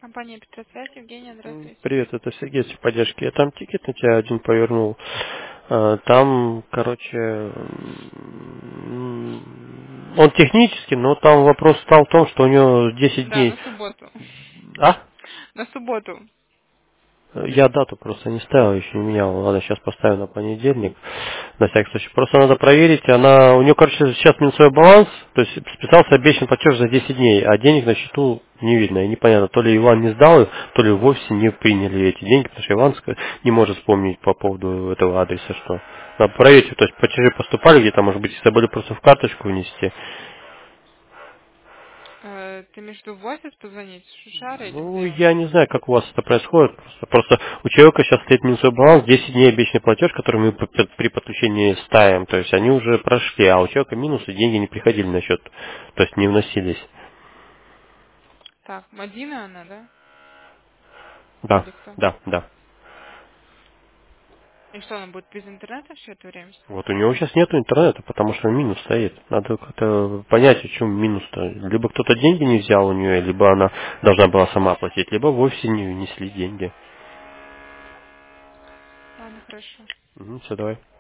Компания Петросвязь, Евгения, здравствуйте. Привет, это Сергей с поддержки. Я там тикет на тебя один повернул. Там, короче, он технический, но там вопрос стал в том, что у него 10 Да, дней. на субботу. А? На субботу. Я дату просто не ставил, еще не менял. Ладно, сейчас поставлю на понедельник. На всякий случай. Просто надо проверить. У нее, короче, сейчас минусовой баланс. То есть списался обещанный платеж за 10 дней, а денег на счету не видно. И непонятно, то ли Иван не сдал, то ли вовсе не приняли эти деньги, потому что Иван не может вспомнить по поводу этого адреса, что. Надо проверить, то есть платежи поступали где-то, может быть, забыли просто в карточку внести. Ты имеешь в виду в офис позвонить, в Шушара или Ну, где? я не знаю, как у вас это происходит. Просто у человека сейчас стоит минусовой баланс, 10 дней обещанный платеж, который мы при подключении ставим. То есть они уже прошли, а у человека минусы, деньги не приходили на счет. То есть не вносились. Так, Мадина она, да? Да, Или кто? да, да. И что, она будет без интернета все это время Вот стоять? у него сейчас нету интернета, потому что минус стоит. Надо как-то понять, в чем минус-то. Либо кто-то деньги не взял у нее, либо она должна была сама платить, либо вовсе не внесли деньги. Ладно, хорошо. Все, давай.